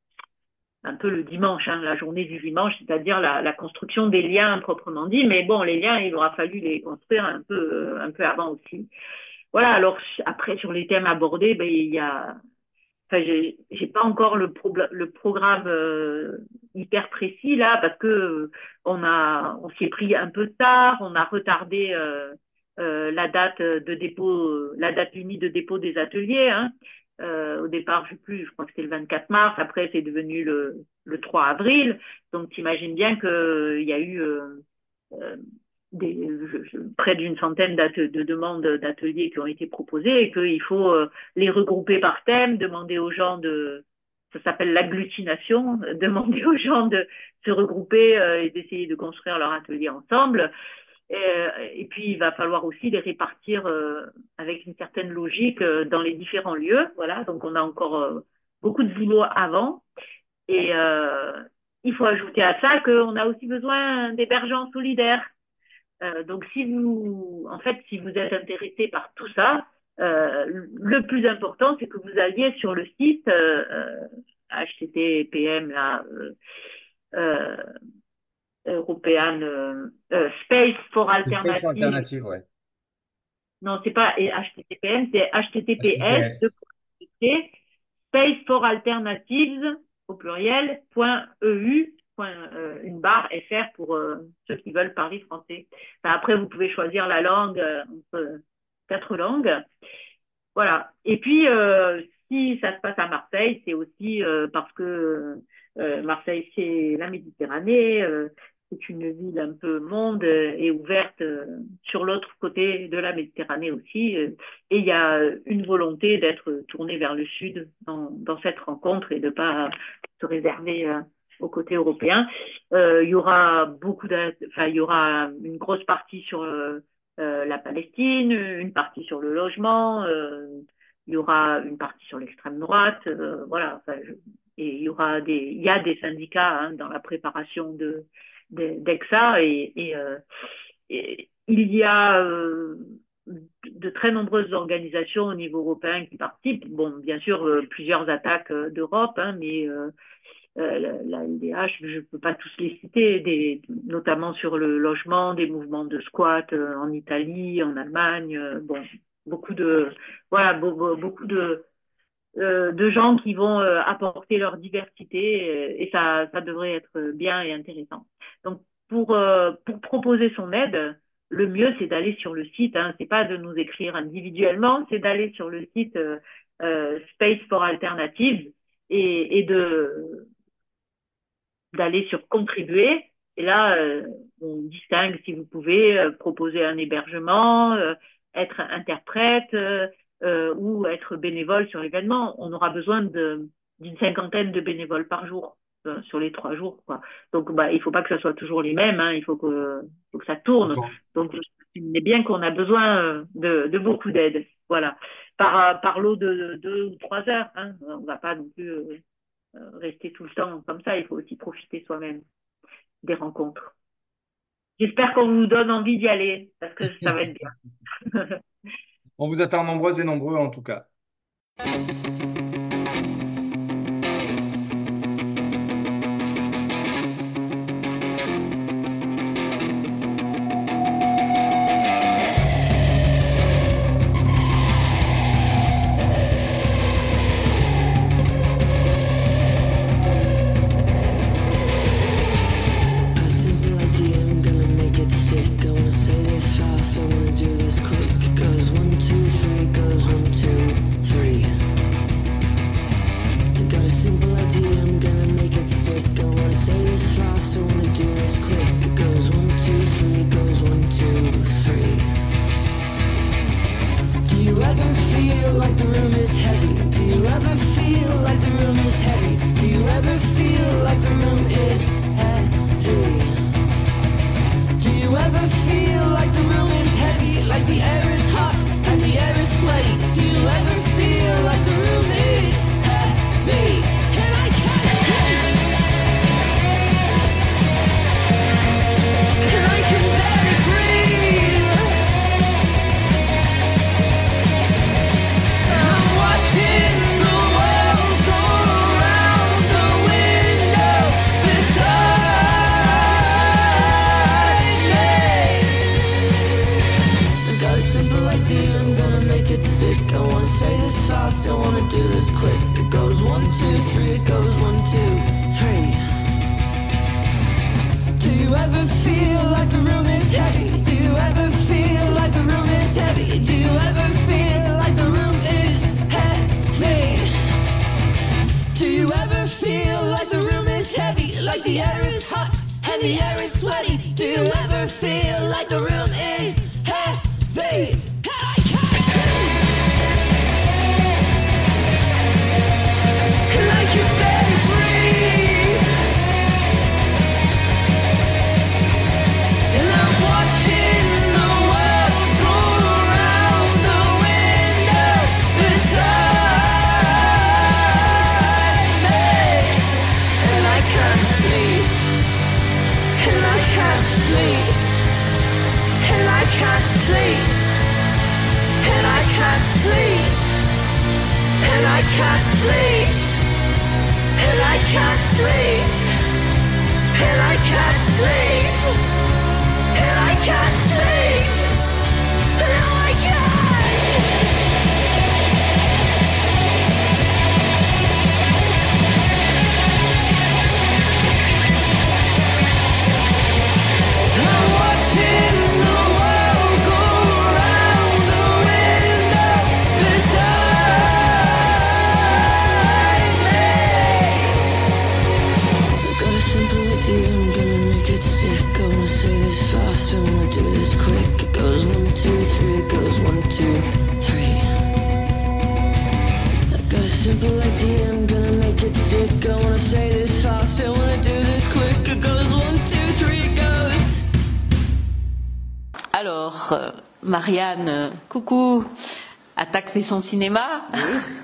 un peu le dimanche, hein, la journée du dimanche, c'est-à-dire la, la construction des liens proprement dit. Mais bon, les liens, il aura fallu les construire un peu, un peu avant aussi. Voilà, alors après, sur les thèmes abordés, ben, il y a enfin, j'ai, j'ai pas encore le, pro, le programme euh, hyper précis là parce que euh, on a, on s'y est pris un peu tard, on a retardé euh, euh, la date de dépôt, la date limite de dépôt des ateliers. Hein. Euh, au départ, je sais plus, je crois que c'était le vingt-quatre mars. Après, c'est devenu le, le trois avril. Donc, t'imagines bien que euh, il y a eu euh, euh, des, je, près d'une centaine de demandes d'ateliers qui ont été proposées et qu'il faut euh, les regrouper par thème, demander aux gens de, ça s'appelle l'agglutination, demander aux gens de se regrouper euh, et d'essayer de construire leur atelier ensemble. Et, et puis, il va falloir aussi les répartir euh, avec une certaine logique euh, dans les différents lieux. Voilà, donc on a encore euh, beaucoup de boulot avant. Et euh, il faut ajouter à ça qu'on a aussi besoin d'hébergements solidaires. Euh, donc, si vous, en fait, si vous êtes intéressé par tout ça, euh, le plus important, c'est que vous alliez sur le site euh, H T T P M là, euh, euh, European euh, euh, Space for Space for Alternative. Alternative, ouais. Non, c'est pas H T T P M, c'est H T T P S, de Space for Alternatives au pluriel point E U. Euh, une barre F R pour euh, ceux qui veulent parler français. Enfin, après, vous pouvez choisir la langue euh, entre quatre langues. Voilà. Et puis, euh, si ça se passe à Marseille, c'est aussi euh, parce que euh, Marseille, c'est la Méditerranée, euh, c'est une ville un peu monde euh, et ouverte euh, sur l'autre côté de la Méditerranée aussi. Euh, et il y a une volonté d'être tourné vers le sud dans, dans cette rencontre et de ne pas se réserver euh, au côté européen. Euh, il y aura beaucoup de, enfin, il y aura une grosse partie sur euh, euh, la Palestine, une partie sur le logement, euh, il y aura une partie sur l'extrême droite, euh, voilà. Enfin, je, et il y aura des, il y a des syndicats hein, dans la préparation de, de d'Exa et, et, euh, et il y a euh, de très nombreuses organisations au niveau européen qui participent. Bon, bien sûr, euh, plusieurs attaques euh, d'Europe, hein, mais euh, euh, la, la L D H, je ne peux pas tous les citer, des, notamment sur le logement, des mouvements de squat euh, en Italie, en Allemagne, euh, bon, beaucoup de, voilà, be, be, beaucoup de, euh, de gens qui vont euh, apporter leur diversité euh, et ça, ça devrait être bien et intéressant. Donc, pour, euh, pour proposer son aide, le mieux, c'est d'aller sur le site, hein, c'est pas de nous écrire individuellement, c'est d'aller sur le site euh, euh, Space for Alternatives et, et de d'aller sur contribuer. Et là, euh, on distingue si vous pouvez euh, proposer un hébergement, euh, être interprète euh, euh, ou être bénévole sur l'événement. On aura besoin de, d'une cinquantaine de bénévoles par jour euh, sur les trois jours, quoi. Donc, bah, il faut pas que ce soit toujours les mêmes. Hein, il faut que, faut que ça tourne. Donc, vous imaginez bien qu'on a besoin de, de beaucoup d'aide. Voilà. par, par lot de deux ou trois heures. Hein. On ne va pas non plus euh, rester tout le temps comme ça. Il faut aussi profiter soi-même des rencontres. J'espère qu'on vous donne envie d'y aller, parce que ça va être bien. On vous attend nombreuses et nombreux en tout cas. Alors, euh, Marianne, coucou, Attaque fait son cinéma. Oui.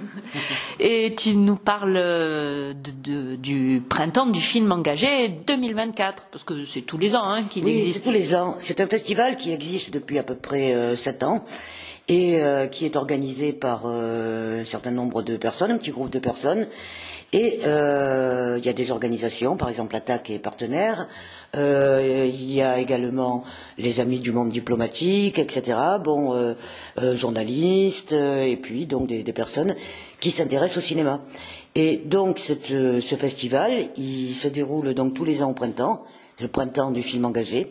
Et tu nous parles de, de, du printemps du film engagé deux mille vingt-quatre, parce que c'est tous les ans hein, qu'il oui, existe. C'est tous les ans. C'est un festival qui existe depuis à peu près euh, sept ans et euh, qui est organisé par euh, un certain nombre de personnes, un petit groupe de personnes. Et euh, il y a des organisations, par exemple Attaque est partenaire. Euh, il y a également les amis du monde diplomatique, et cetera. Bon, euh, euh, journalistes, euh, et puis donc des, des personnes qui s'intéressent au cinéma. Et donc cette, euh, ce festival, il se déroule donc tous les ans au printemps, le printemps du film engagé.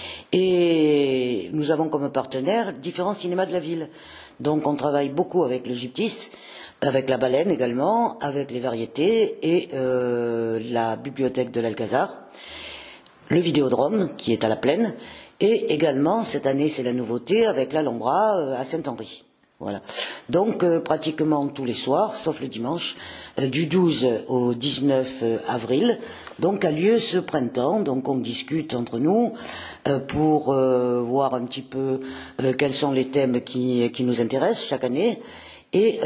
Et nous avons comme partenaires différents cinémas de la ville. Donc on travaille beaucoup avec le Gyptis, avec la Baleine également, avec les Variétés et euh, la bibliothèque de l'Alcazar, le Vidéodrome qui est à la Plaine, et également cette année c'est la nouveauté avec l'Alhambra euh, à Saint-Henri. Voilà. Donc euh, pratiquement tous les soirs, sauf le dimanche, euh, du douze au dix-neuf avril, donc a lieu ce printemps. Donc on discute entre nous euh, pour euh, voir un petit peu euh, quels sont les thèmes qui, qui nous intéressent chaque année. et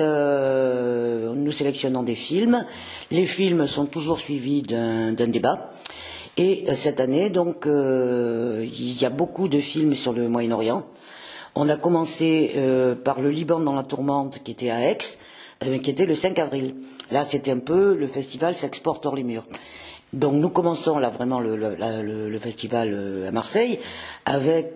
euh, nous sélectionnons des films. Les films sont toujours suivis d'un, d'un débat. Et euh, cette année, donc, euh, il y a beaucoup de films sur le Moyen-Orient. On a commencé euh, par le Liban dans la tourmente, qui était à Aix, euh, qui était le cinq avril. Là, c'était un peu le festival s'exporte hors les murs. Donc, nous commençons là vraiment le, le, le, le festival euh, à Marseille avec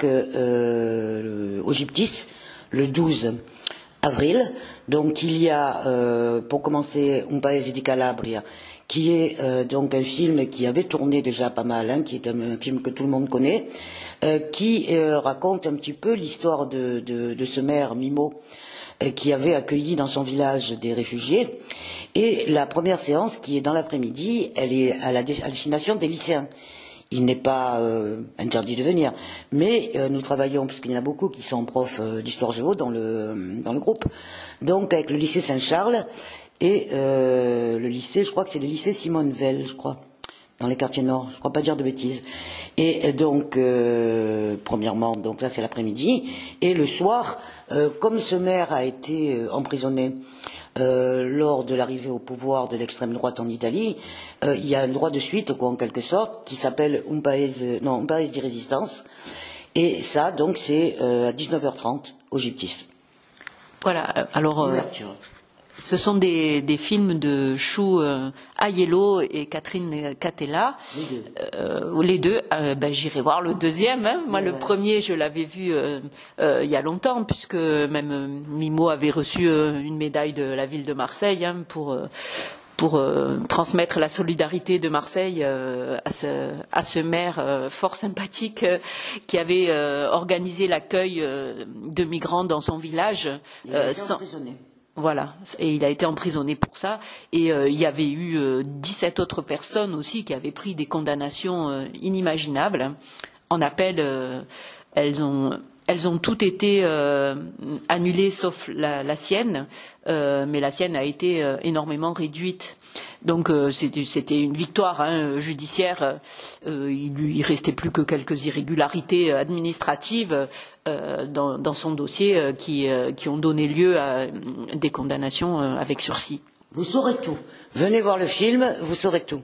euh, Ogyptis le douze avril. Donc, il y a, euh, pour commencer, Un Paese di Calabria, qui est euh, donc un film qui avait tourné déjà pas mal, hein, qui est un, un film que tout le monde connaît, euh, qui euh, raconte un petit peu l'histoire de, de, de ce maire Mimo euh, qui avait accueilli dans son village des réfugiés. Et la première séance, qui est dans l'après-midi, elle est à la, à destination des lycéens. Il n'est pas euh, interdit de venir, mais euh, nous travaillons, parce qu'il y en a beaucoup qui sont profs euh, d'histoire géo dans le, dans le groupe, donc avec le lycée Saint-Charles, et euh, le lycée, je crois que c'est le lycée Simone Veil, je crois, dans les quartiers nord, je ne crois pas dire de bêtises. Et donc, euh, premièrement, donc là c'est l'après-midi, et le soir, euh, comme ce maire a été euh, emprisonné euh, lors de l'arrivée au pouvoir de l'extrême droite en Italie, euh, il y a un droit de suite, quoi, en quelque sorte, qui s'appelle Un Paese, non, Un Paese di Resistance, et ça, donc, c'est euh, à dix-neuf heures trente, au Gyptis. Voilà, alors... Euh... Ce sont des, des films de Chou euh, Aiello et Catherine Catella. Les deux. Euh, les deux euh, ben, j'irai voir le deuxième. Hein. Moi, ouais, le ouais. premier, je l'avais vu euh, euh, il y a longtemps, puisque même euh, Mimo avait reçu euh, une médaille de la ville de Marseille hein, pour, euh, pour euh, transmettre la solidarité de Marseille euh, à, ce, à ce maire euh, fort sympathique euh, qui avait euh, organisé l'accueil euh, de migrants dans son village. Il a été sans... emprisonné. Voilà, et il a été emprisonné pour ça. Et euh, il y avait eu euh, dix-sept autres personnes aussi qui avaient pris des condamnations euh, inimaginables. En appel, euh, elles ont, elles ont toutes été euh, annulées sauf la, la sienne, euh, mais la sienne a été euh, énormément réduite. Donc euh, c'était, c'était une victoire hein, judiciaire. Euh, il lui restait plus que quelques irrégularités administratives euh, dans, dans son dossier euh, qui, euh, qui ont donné lieu à des condamnations euh, avec sursis. Vous saurez tout. Venez voir le film, vous saurez tout.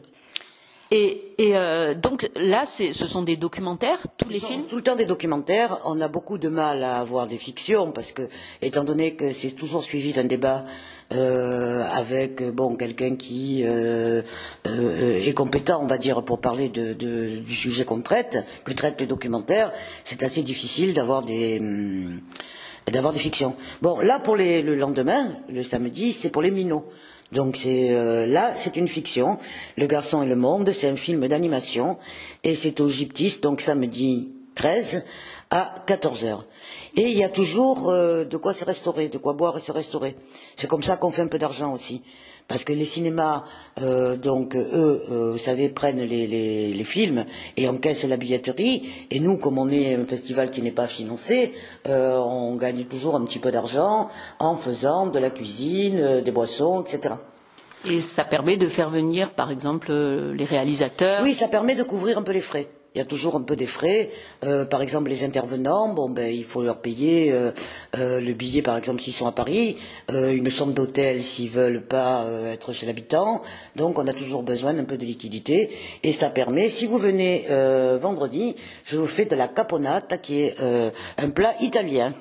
Et, et euh, donc là, c'est, ce sont des documentaires, tous les films ? Tout le temps des documentaires. On a beaucoup de mal à avoir des fictions parce que, étant donné que c'est toujours suivi d'un débat euh, avec bon quelqu'un qui euh, euh, est compétent, on va dire, pour parler de, de, du sujet qu'on traite, que traite le documentaire, c'est assez difficile d'avoir des hum, d'avoir des fictions. Bon, là pour les, le lendemain, le samedi, c'est pour les minots. Donc c'est euh, là, c'est une fiction. Le garçon et le monde, c'est un film d'animation et c'est au Gyptis, donc samedi treize à quatorze heures. Et il y a toujours euh, de quoi se restaurer, de quoi boire et se restaurer. C'est comme ça qu'on fait un peu d'argent aussi. Parce que les cinémas, euh, donc eux, euh, vous savez, prennent les, les, les films et encaissent la billetterie. Et nous, comme on est un festival qui n'est pas financé, euh, on gagne toujours un petit peu d'argent en faisant de la cuisine, euh, des boissons, et cetera. Et ça permet de faire venir, par exemple, les réalisateurs. Oui, ça permet de couvrir un peu les frais. Il y a toujours un peu des frais. Euh, par exemple, les intervenants, bon ben il faut leur payer euh, euh, le billet, par exemple, s'ils sont à Paris, euh, une chambre d'hôtel s'ils veulent pas euh, être chez l'habitant. Donc, on a toujours besoin d'un peu de liquidité et ça permet. Si vous venez euh, vendredi, je vous fais de la caponata, qui est euh, un plat italien.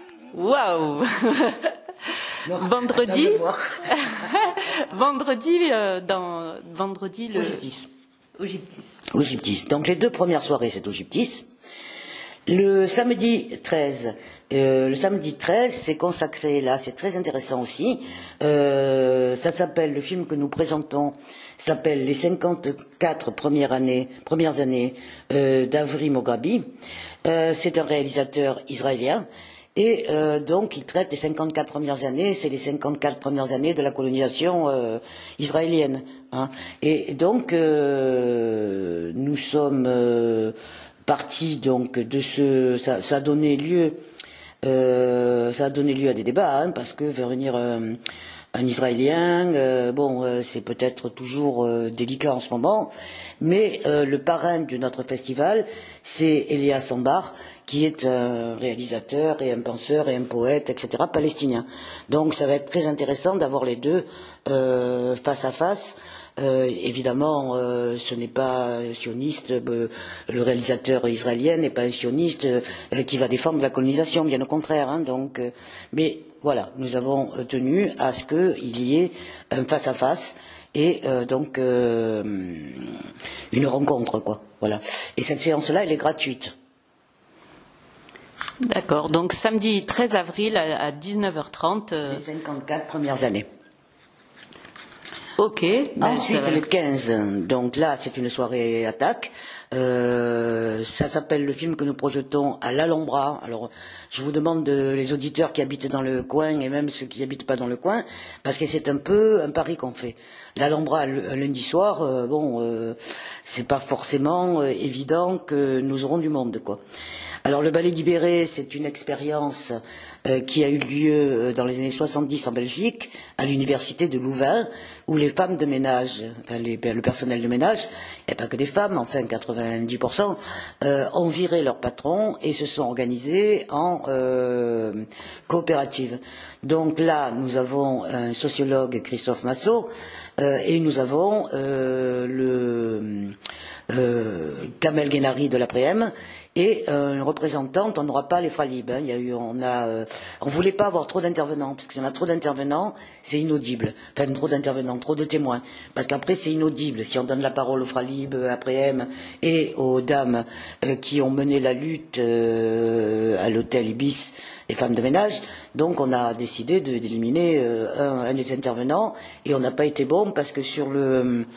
Waouh. Vendredi. vendredi euh, dans vendredi le. Au Gyptis. Au Gyptis. Donc les deux premières soirées, c'est au Gyptis. Le samedi treize, euh, le samedi treize, c'est consacré, là, c'est très intéressant aussi. Euh, ça s'appelle, le film que nous présentons s'appelle Les cinquante-quatre premières années, premières années euh, d'Avri Mograbi. Euh, c'est un réalisateur israélien. Et euh, donc, il traite les cinquante-quatre premières années, c'est les cinquante-quatre premières années de la colonisation euh, israélienne. Hein. Et donc, euh, nous sommes euh, partis donc de ce, ça, ça a donné lieu, euh, ça a donné lieu à des débats, hein, parce que venir euh, un Israélien. Euh, bon, euh, c'est peut-être toujours euh, délicat en ce moment, mais euh, le parrain de notre festival, c'est Elias Sambar, qui est un réalisateur et un penseur et un poète, et cetera, palestinien. Donc ça va être très intéressant d'avoir les deux euh, face à face. Euh, évidemment, euh, ce n'est pas un sioniste, euh, le réalisateur israélien n'est pas un sioniste euh, qui va défendre la colonisation, bien au contraire. Hein, donc, euh, mais voilà, nous avons tenu à ce qu'il y ait un face-à-face et euh, donc euh, une rencontre, quoi. Voilà. Et cette séance-là, elle est gratuite. D'accord, donc samedi treize avril à dix-neuf heures trente. Euh... Les cinquante-quatre premières années. Ok. Ben Ensuite, le quinze, donc là, c'est une soirée attaque. Euh, ça s'appelle le film que nous projetons à l'Alhambra. Alors, je vous demande de, les auditeurs qui habitent dans le coin et même ceux qui habitent pas dans le coin, parce que c'est un peu un pari qu'on fait. L'Alhambra, un lundi soir, euh, bon, euh, c'est pas forcément euh, évident que nous aurons du monde, quoi. Alors le ballet libéré, c'est une expérience euh, qui a eu lieu euh, dans les années soixante-dix en Belgique, à l'université de Louvain, où les femmes de ménage, enfin les, le personnel de ménage, et pas que des femmes, enfin quatre-vingt-dix pour cent, euh, ont viré leur patron et se sont organisés en euh, coopérative. Donc là, nous avons un sociologue, Christophe Massot, euh, et nous avons euh, le euh, Kamel Guénari de l'A P R E M, et euh, une représentante, on n'aura pas les Fralib. Hein. Il y a eu, on a, euh, on voulait pas avoir trop d'intervenants, parce qu'il y en a trop d'intervenants, c'est inaudible. Enfin, trop d'intervenants, trop de témoins, parce qu'après c'est inaudible. Si on donne la parole aux Fralib, à P R E M et aux dames euh, qui ont mené la lutte euh, à l'hôtel Ibis, les femmes de ménage, donc on a décidé de, d'éliminer euh, un, un des intervenants, et on n'a pas été bon parce que sur le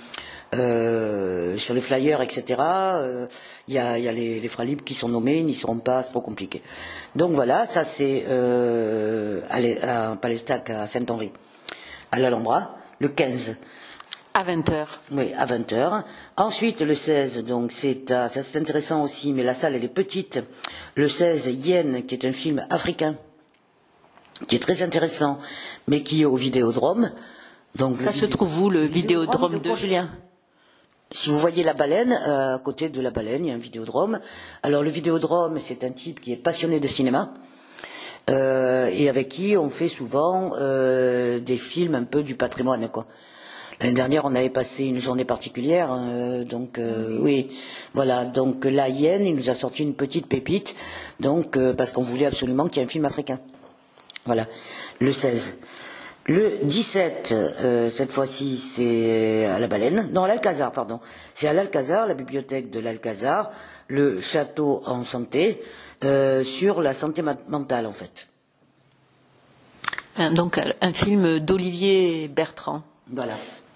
Euh, sur les flyers, et cetera. Il euh, y a, y a les, les Fralib qui sont nommés, ils n'y seront pas, c'est trop compliqué. Donc voilà, ça c'est euh, à, à Palestac, à Saint-Henri, à l'Alhambra, le quinze. À vingt heures. Oui, à vingt heures. Ensuite, le seize, donc c'est à, ça c'est intéressant aussi, mais la salle elle est petite. Le seize, Yen, qui est un film africain, qui est très intéressant, mais qui est au Vidéodrome. Donc ça se trouve où, le Vidéodrome de Julien? Si vous voyez la baleine, euh, à côté de la baleine, il y a un vidéodrome. Alors le vidéodrome, c'est un type qui est passionné de cinéma euh, et avec qui on fait souvent euh, des films un peu du patrimoine, quoi. L'année dernière, on avait passé une journée particulière, euh, donc euh, oui, voilà. Donc là, Yen, il nous a sorti une petite pépite, donc euh, parce qu'on voulait absolument qu'il y ait un film africain. Voilà, le seize. Le dix-sept, euh, cette fois-ci, c'est à la Baleine, non, à l'Alcazar, pardon. C'est à l'Alcazar, la bibliothèque de l'Alcazar, le château en santé, euh, sur la santé mentale, en fait. Donc, un film d'Olivier Bertrand. Voilà.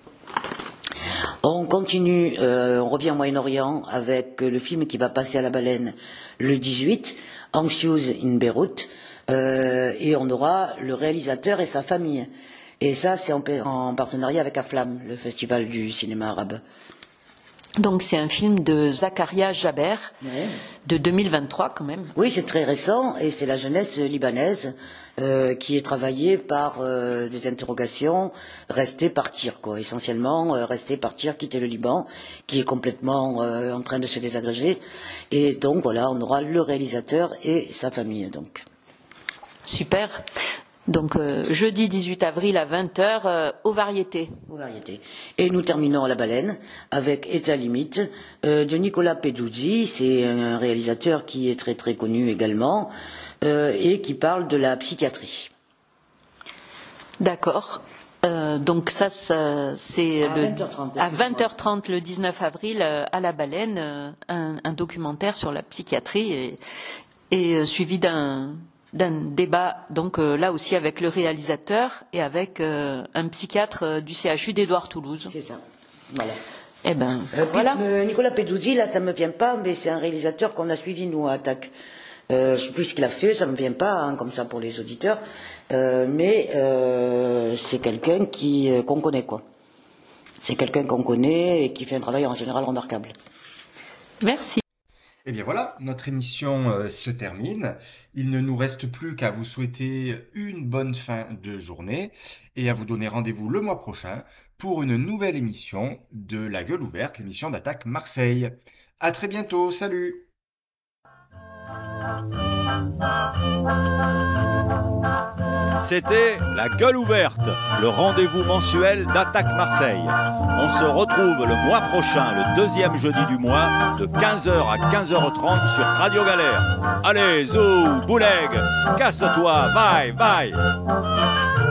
On continue, euh, on revient au Moyen-Orient avec le film qui va passer à la Baleine le dix-huit, Anxious in Beyrouth. Euh, et on aura le réalisateur et sa famille. Et ça, c'est en, en partenariat avec Aflam, le festival du cinéma arabe. Donc c'est un film de Zakaria Jaber, ouais. De deux mille vingt-trois quand même. Oui, c'est très récent, et c'est la jeunesse libanaise euh, qui est travaillée par euh, des interrogations, rester, partir, quoi. Essentiellement, euh, rester, partir, quitter le Liban, qui est complètement euh, en train de se désagréger. Et donc voilà, on aura le réalisateur et sa famille, donc. Super. Donc euh, jeudi dix-huit avril à vingt heures euh, aux Variétés. Aux Variétés. Et nous terminons à la Baleine avec État limite euh, de Nicolas Peduzzi. C'est un réalisateur qui est très très connu également euh, et qui parle de la psychiatrie. D'accord. Euh, donc ça, ça c'est à le, vingt heures trente, à vingt heures trente le dix-neuf avril euh, à la Baleine, euh, un, un documentaire sur la psychiatrie et, et euh, suivi d'un d'un débat, donc euh, là aussi avec le réalisateur et avec euh, un psychiatre euh, du C H U d'Édouard Toulouse. C'est ça. Voilà. Eh ben, euh, voilà. Euh, Nicolas Peduzzi, là, ça me vient pas, mais c'est un réalisateur qu'on a suivi nous à Attaque. Euh, je sais plus ce qu'il a fait, ça me vient pas, hein, comme ça pour les auditeurs, euh, mais euh, c'est quelqu'un qui euh, qu'on connaît, quoi. C'est quelqu'un qu'on connaît et qui fait un travail en général remarquable. Merci. Eh bien voilà, notre émission euh, se termine. Il ne nous reste plus qu'à vous souhaiter une bonne fin de journée et à vous donner rendez-vous le mois prochain pour une nouvelle émission de La Gueule ouverte, l'émission d'Attaque Marseille. À très bientôt, salut! C'était La Gueule ouverte, le rendez-vous mensuel d'Attaque Marseille. On se retrouve le mois prochain, le deuxième jeudi du mois, de quinze heures à quinze heures trente sur Radio Galère. Allez, zou, bouleg, casse-toi, bye, bye.